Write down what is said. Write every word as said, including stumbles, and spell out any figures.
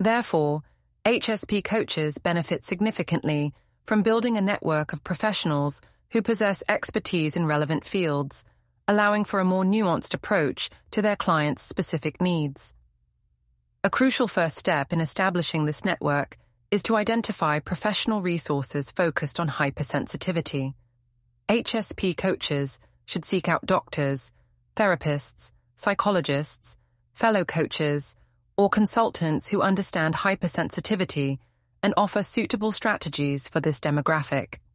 Therefore, H S P coaches benefit significantly from building a network of professionals who possess expertise in relevant fields, allowing for a more nuanced approach to their clients' specific needs. A crucial first step in establishing this network is to identify professional resources focused on hypersensitivity. H S P coaches should seek out doctors, therapists, psychologists, fellow coaches, or consultants who understand hypersensitivity and offer suitable strategies for this demographic.